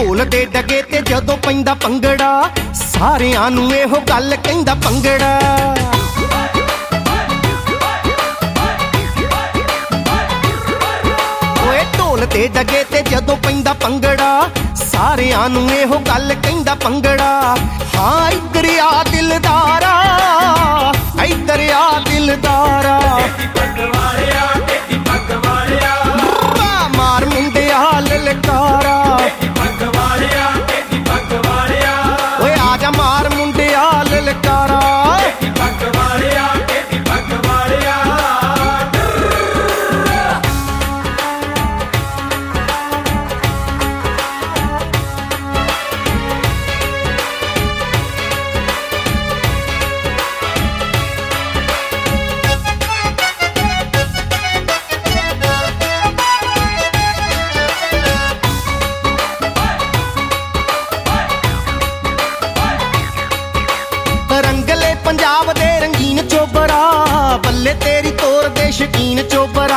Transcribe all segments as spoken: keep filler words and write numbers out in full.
ਢੋਲ ਦੇ ਡਗੇ ਤੇ ਜਦੋਂ ਪੈਂਦਾ ਭੰਗੜਾ ਸਾਰਿਆਂ ਨੂੰ ਇਹੋ ਗੱਲ ਕਹਿੰਦਾ ਭੰਗੜਾ। ਓਏ ਢੋਲ ਦੇ ਡਗੇ ਤੇ ਜਦੋਂ ਪੈਂਦਾ ਭੰਗੜਾ ਸਾਰਿਆਂ ਨੂੰ ਇਹੋ ਗੱਲ ਕਹਿੰਦਾ ਭੰਗੜਾ। ਹਾਂ ਇੱਧਰ ਆ ਦਿਲਦਾਰਾ, ਇੱਧਰ ਆ ਦਿਲਦਾਰਾ, ਮਾਰ ਮੁੰਡਿਆ ਲਲਕਾਰਾ। ਓਏ ਆ ਜਾ ਮਾਰ ਮੁੰਡਿਆ ਲਲਕਾਰਾ। ਰੰਗਲੇ ਪੰਜਾਬ ਦੇ ਰੰਗੀਨ ਚੋਬਰਾ, ਬੱਲੇ ਤੇਰੀ ਤੋਰ ਦੇ ਸ਼ਕੀਨ ਚੋਬਰਾ।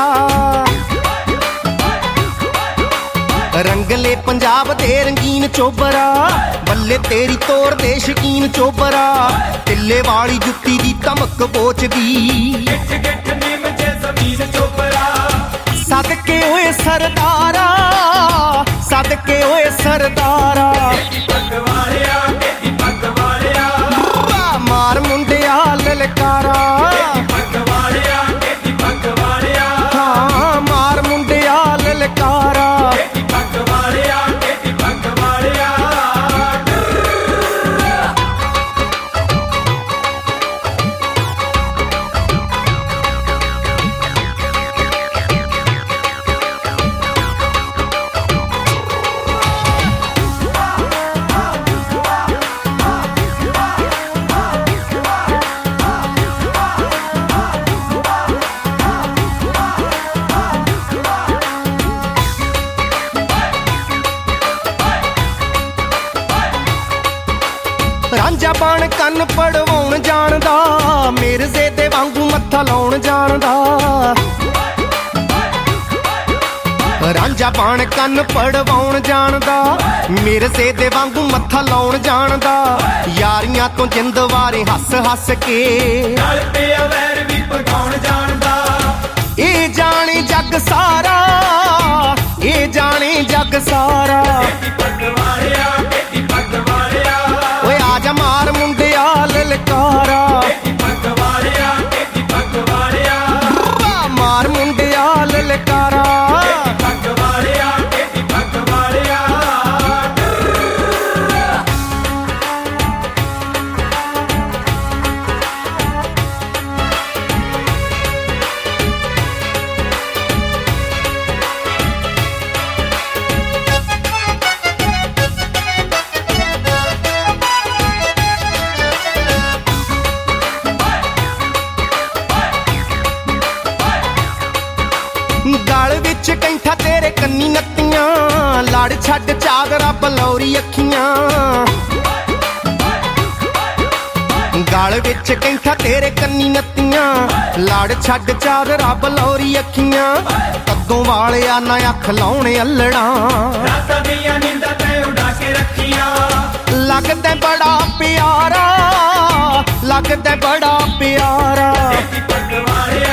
ਰੰਗਲੇ ਪੰਜਾਬ ਦੇ ਰੰਗੀਨ ਚੋਬਰਾ, ਬੱਲੇ ਤੇਰੀ ਤੋਰ ਦੇ ਸ਼ਕੀਨ ਚੋਬਰਾ। ਟਿੱਲੇ ਵਾਲੀ ਜੁੱਤੀ ਦੀ ਧਮਕ ਪੋਚਦੀ, ਸਦਕੇ ਓਏ ਸਰਦਾਰਾ, ਸਦਕੇ ਓਏ ਸਰਦਾਰਾ। ਮਾਰ ਮੁੰਡਿਆ ਲਲਕਾਰਾ, ਹਾਂ ਮਾਰ ਮੁੰਡਿਆ ਲਲਕਾਰਾ। ਰਾਂਝਾ ਬਣ ਕੰਨ ਪੜਵਾਉਣ ਜਾਣਦਾ, ਮਿਰਜ਼ੇ ਦੇ ਵਾਂਗੂ ਮੱਥਾ ਲਾਉਣ ਜਾਣਦਾ। ਰਾਂਝਾ ਬਣ ਕੰਨ ਪੜਵਾਉਣ ਜਾਣਦਾ, ਮਿਰਜ਼ੇ ਦੇ ਵਾਂਗੂ ਮੱਥਾ ਲਾਉਣ ਜਾਣਦਾ। ਯਾਰੀਆਂ ਤੋਂ ਜਿੰਦ ਵਾਰੇ ਹੱਸ ਹੱਸ ਕੇ ਨਾਲ ਪਿਆ ਵੈਰ ਵੀ ਪਗਾਉਣ ਜਾਣਦਾ। ਇਹ ਜਾਣੇ ਜੱਗ ਸਾਰਾ, ਇਹ ਜਾਣੇ ਜੱਗ ਸਾਰਾ। ਓਏ ਆ ਜਾ ਮਾਰ ਮੁੰਡਿਆ ਲਲਕਾਰਾ, ਮਾਰ ਮੁੰਡਿਆ ਲਲਕਾਰਾ। ਗਲ ਵਿੱਚ ਕੈਂਠਾ ਤੇਰੇ ਕੰਨੀ ਨੱਤੀਆਂ, ਲੜ ਛੱਡ ਚਾਦਰਾ ਬਲੌਰੀ ਅੱਖੀਆਂ। ਗਲ ਵਿੱਚ ਕੈਂਠਾ ਤੇਰੇ ਕੰਨੀ ਨੱਤੀਆਂ, ਲੜ ਛੱਡ ਚਾਦਰਾ ਬਲੌਰੀ ਅੱਖੀਆਂ। ਕਦੋਂ ਵਾਲਿਆ ਨਾ ਅੱਖ ਲਾਉਣੇ ਅਲੜਾਂ, ਲੱਗਦਾ ਬੜਾ ਪਿਆਰਾ, ਲੱਗਦਾ ਬੜਾ ਪਿਆਰਾ।